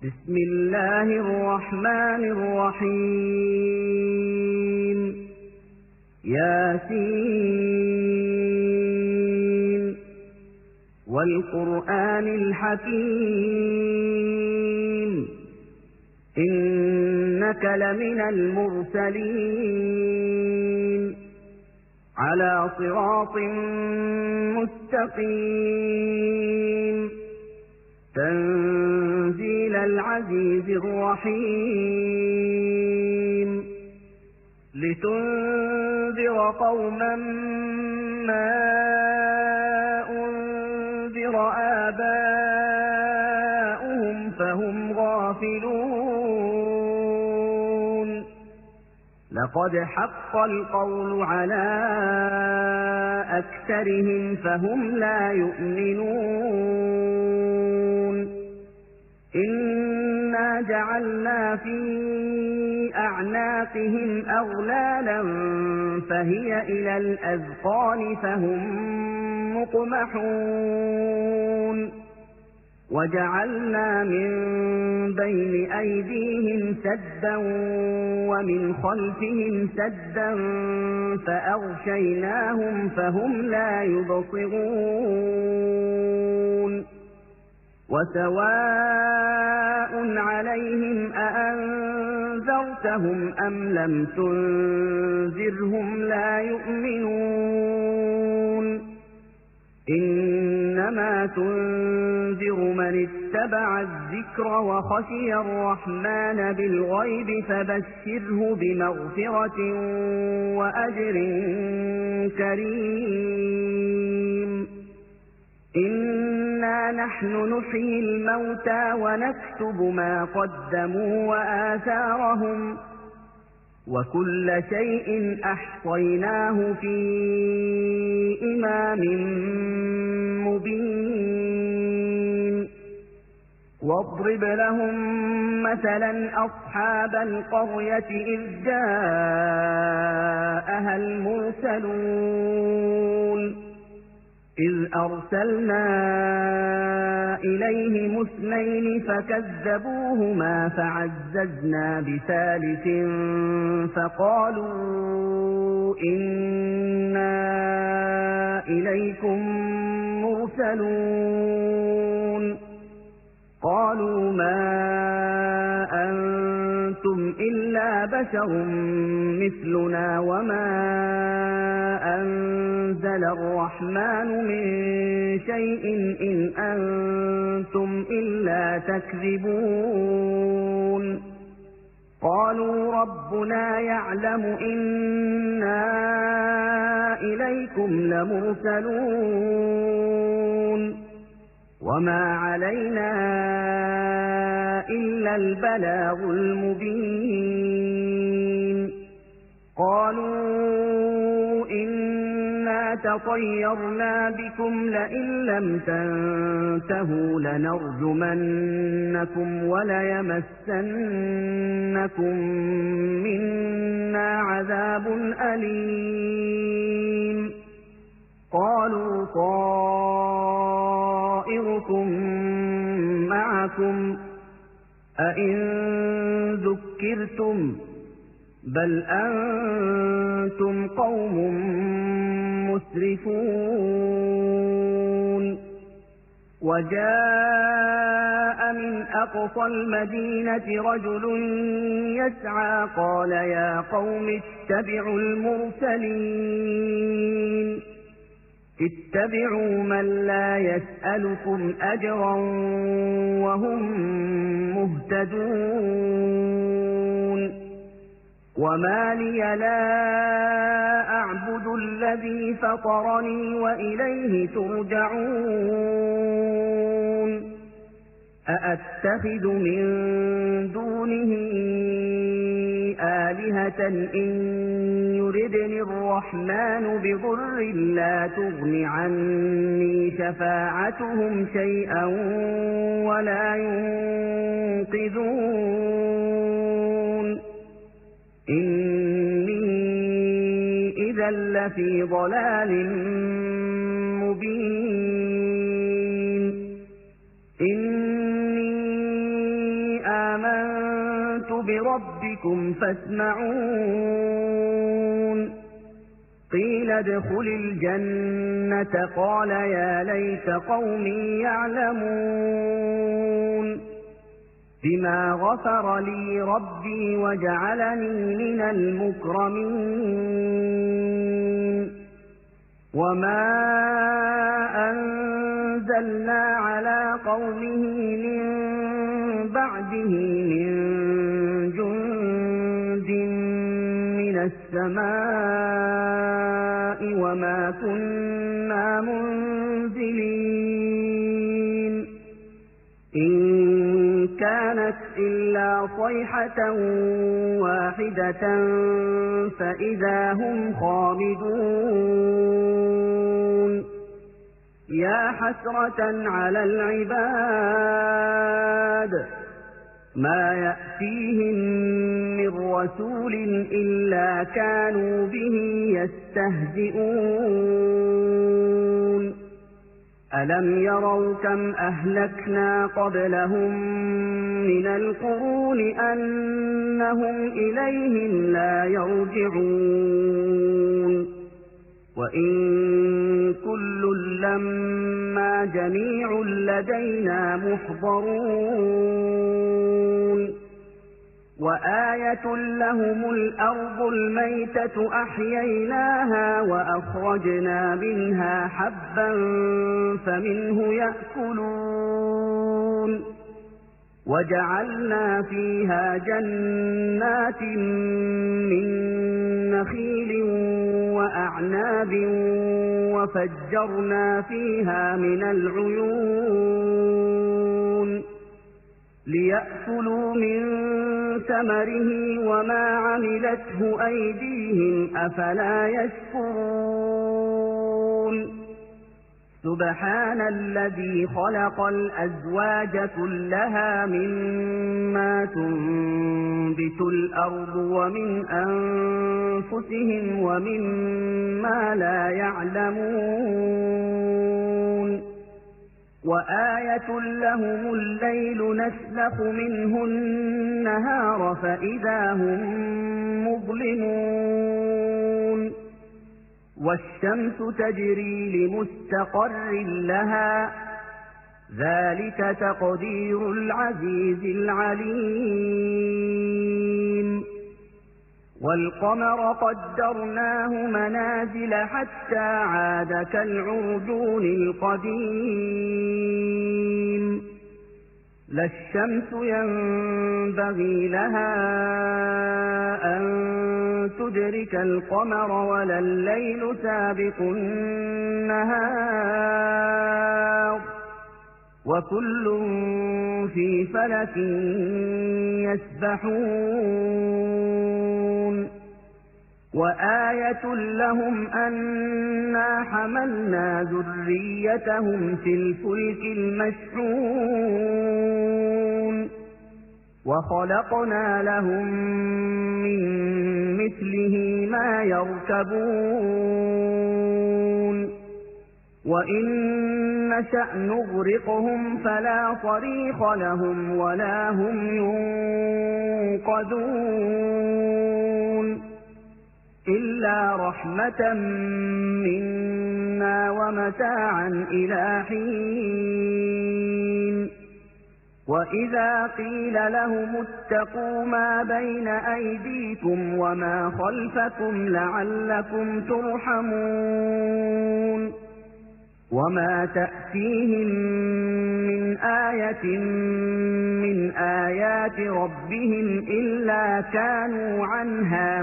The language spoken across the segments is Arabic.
بسم الله الرحمن الرحيم ياسين والقرآن الحكيم إنك لمن المرسلين على صراط مستقيم تنزيل العزيز الرحيم لتنذر قوما ما أنذر آباؤهم فهم غافلون لقد حق القول على أكثرهم فهم لا يؤمنون إنا جعلنا في أعناقهم أغلالا فهي إلى الأذقان فهم مقمحون وجعلنا من بين أيديهم سدا ومن خلفهم سدا فأغشيناهم فهم لا يبصرون وسواء عليهم أأنذرتهم أم لم تنذرهم لا يؤمنون إنما تنذر من اتبع الذكر وخشي الرحمن بالغيب فبشره بمغفرة وأجر كريم إنا نحن نحيي الموتى ونكتب ما قدموا وآثارهم وكل شيء أحصيناه في إمام مبين واضرب لهم مثلا أصحاب القرية إذ جاءها المرسلون إذ أرسلنا إليهم اثنين فكذبوهما فعززنا بثالث فقالوا إنا إليكم مرسلون قالوا ما أنتم إلا بشر مثلنا وما أنزل الرحمن من شيء إن أنتم إلا تكذبون قالوا ربنا يعلم إنا إليكم لمرسلون وما علينا إلا البلاغ المبين قالوا إنا تطيرنا بكم لئن لم تنتهوا لنرجمنكم وليمسنكم منا عذاب أليم قالوا طائركم معكم أئن ذكرتم بل أنتم قوم مسرفون وجاء من أقصى المدينة رجل يسعى قال يا قوم اتبعوا المرسلين اتبعوا من لا يسألكم أجرا وهم مهتدون وما لي لا أعبد الذي فطرني وإليه ترجعون أأتخذ من دونه آلهة إن يردني الرحمن بضر لا تغن عني شفاعتهم شيئا ولا ينقذون إني إذا لفي ضلال مبين إني ربكم فاسمعون قيل ادخل الجنة قال يا ليت قومي يعلمون بما غفر لي ربي وجعلني من المكرمين وما أنزلنا على قومه من بعده من جند من السماء وما كنا منزلين إن كانت إلا صيحة واحدة فإذا هم خامدون يا حسرة على العباد ما يأتيهم من رسول إلا كانوا به يستهزئون ألم يروا كم أهلكنا قبلهم من القرون أنهم إليهم لا يرجعون وإن كل لما جميع لدينا محضرون وآية لهم الأرض الميتة أحييناها وأخرجنا منها حبا فمنه يأكلون وجعلنا فيها جنات من نخيل وأعناب وفجرنا فيها من العيون ليأكلوا من ثمره وما عملته أيديهم أفلا يشكرون سبحان الذي خلق الأزواج كلها مما تنبت الأرض ومن أنفسهم ومما لا يعلمون وآية لهم الليل نسلخ منه النهار فإذا هم مظلمون والشمس تجري لمستقر لها ذلك تقدير العزيز العليم والقمر قدرناه منازل حتى عاد كالعرجون القديم لا الشمس ينبغي لها أن تدرك القمر ولا الليل سابق النهار وكل في فلك يسبحون وآية لهم أنا حملنا ذريتهم في الفلك المشحون وخلقنا لهم من مثله ما يركبون وإن نشأ نغرقهم فلا صريخ لهم ولا هم ينقذون إلا رحمة منا ومتاعا إلى حين وإذا قيل لهم اتقوا ما بين أيديكم وما خلفكم لعلكم ترحمون وما تأتيهم من آية من آيات ربهم إلا كانوا عنها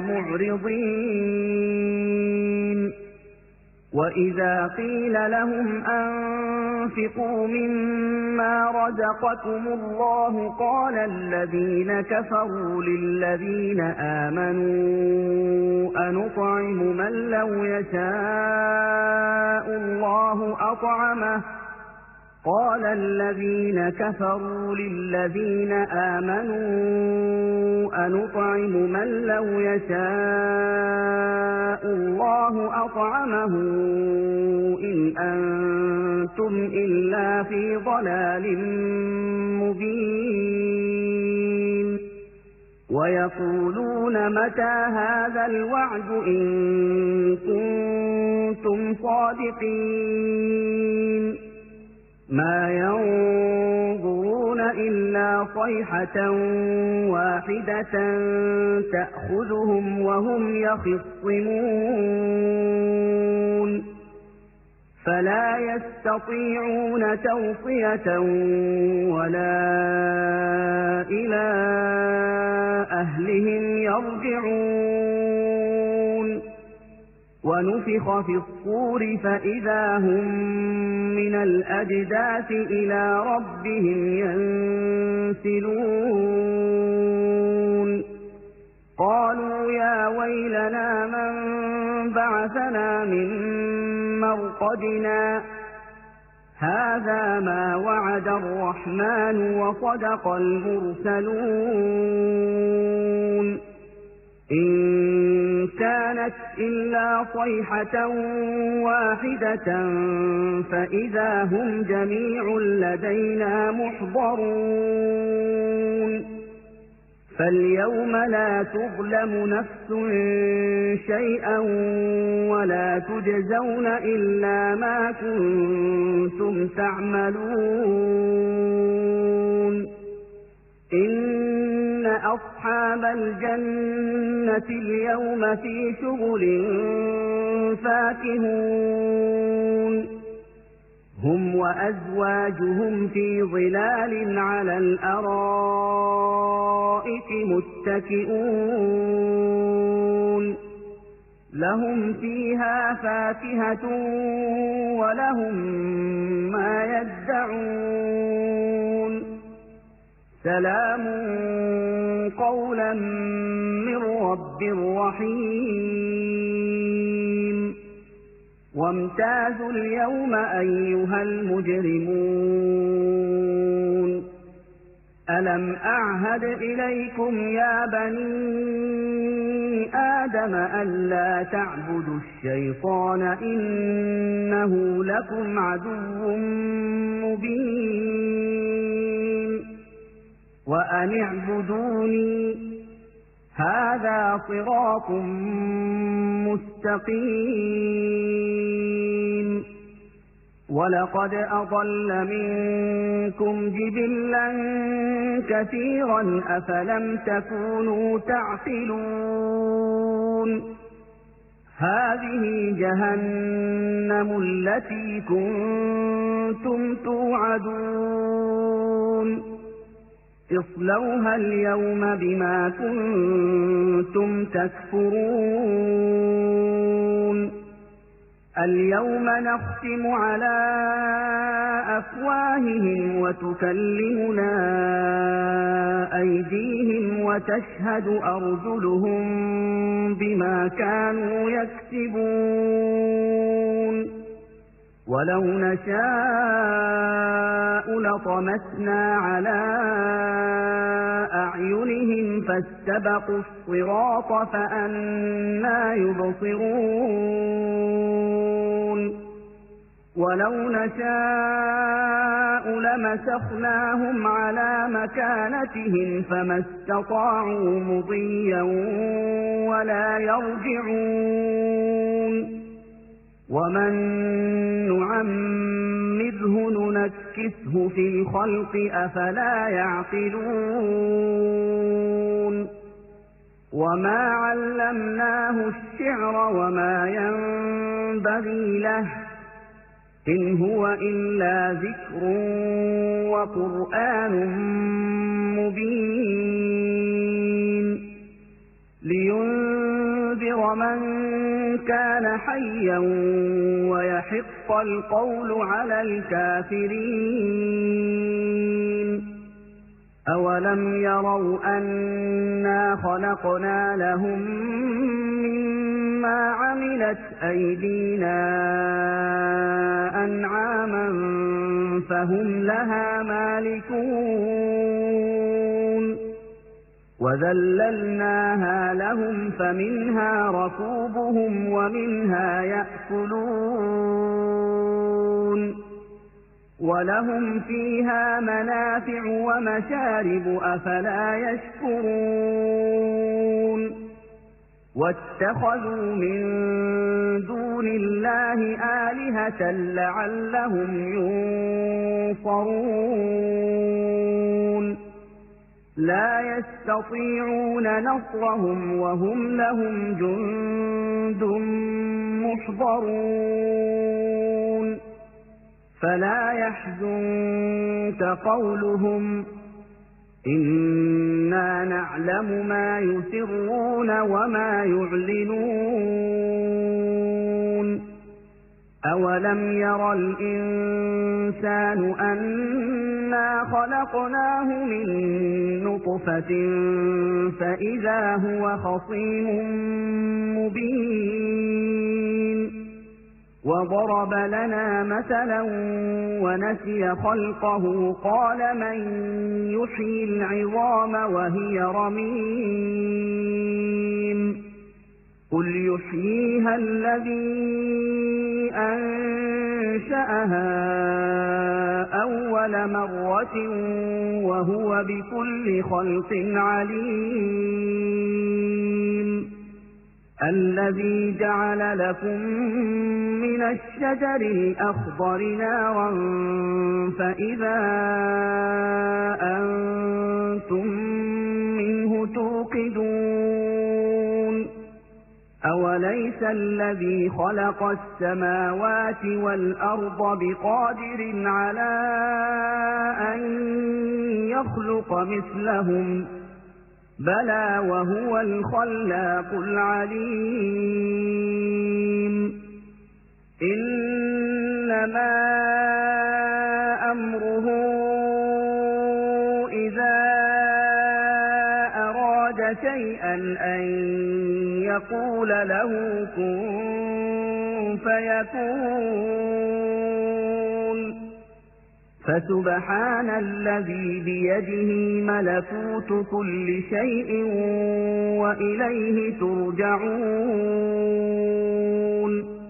معرضين وإذا قيل لهم أنفقوا مما رزقكم الله قال الذين كفروا للذين آمنوا أنطعم من لو يشاء الله أطعمه قال الذين كفروا للذين آمنوا أنطعم من لو يشاء الله أطعمه إن أنتم إلا في ضلال مبين ويقولون متى هذا الوعد إن كنتم صادقين ما ينظرون إلا صيحة واحدة تأخذهم وهم يخصمون فلا يستطيعون توصية ولا إلى أهلهم يرجعون ونفخ في الصور فإذا هم من الأجداث إلى ربهم ينسلون قالوا يا ويلنا من بعثنا من مرقدنا هذا ما وعد الرحمن وصدق المرسلون إن كانت إلا صيحة واحدة فإذا هم جميع لدينا محضرون فاليوم لا تظلم نفس شيئا ولا تجزون إلا ما كنتم تعملون إن أصحاب الجنة اليوم في شغل فاكهون هم وأزواجهم في ظلال على الأرائك متكئون لهم فيها فاكهة ولهم ما يدعون سلام قولا من رب رحيم وامتازوا اليوم أيها المجرمون ألم أعهد إليكم يا بني آدم ألا تعبدوا الشيطان إنه لكم عدو مبين وأن اعبدوني هذا صراط مستقيم ولقد أضل منكم جبلا كثيرا أفلم تكونوا تعقلون هذه جهنم التي كنتم توعدون اصلوها اليوم بما كنتم تكفرون اليوم نختم على أفواههم وتكلمنا أيديهم وتشهد أرجلهم بما كانوا يكسبون ولو نشاء لطمسنا على أعينهم فاستبقوا الصراط فأنى يبصرون ولو نشاء لمسخناهم على مكانتهم فما استطاعوا مضيا ولا يرجعون ومن نعمره ننكسه في الخلق أفلا يعقلون وما علمناه الشعر وما ينبغي له إن هو إلا ذكر وقرآن مبين لينذر من كان حيا ويحق القول على الكافرين أولم يروا أنا خلقنا لهم مما عملت أيدينا أنعاما فهم لها مالكون وذللناها لهم فمنها ركوبهم ومنها يأكلون ولهم فيها منافع ومشارب أفلا يشكرون واتخذوا من دون الله آلهة لعلهم ينصرون لا يستطيعون نصرهم وهم لهم جند محضرون فلا يحزنك قولهم إنا نعلم ما يسرون وما يعلنون أولم ير الإنسان أنا خلقناه من نطفة فإذا هو خصيم مبين وضرب لنا مثلا ونسي خلقه قال من يحيي العظام وهي رميم قل يحييها الذي أنشأها أول مرة وهو بكل خلق عليم الذي جعل لكم من الشجر الأخضر نارا فإذا أنتم منه توقدون أوليس الذي خلق السماوات والأرض بقادر على أن يخلق مثلهم بلى وهو الخلاق العليم إنما أمره إذا أراد شيئا أن يقول له كن فيكون فسبحان الذي بيده ملكوت كل شيء وإليه ترجعون